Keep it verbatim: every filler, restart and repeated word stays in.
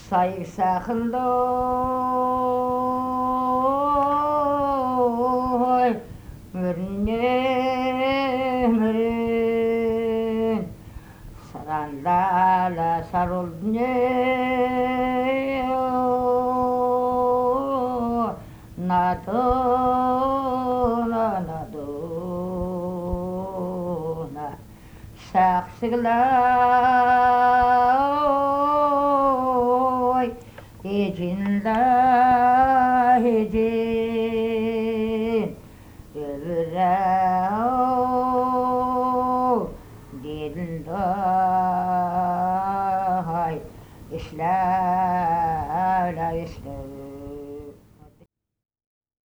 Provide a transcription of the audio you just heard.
Sayık sakındoy mürünün sarandala sarıldın nadına nadına saksıglar Ecin la ecin, öbüre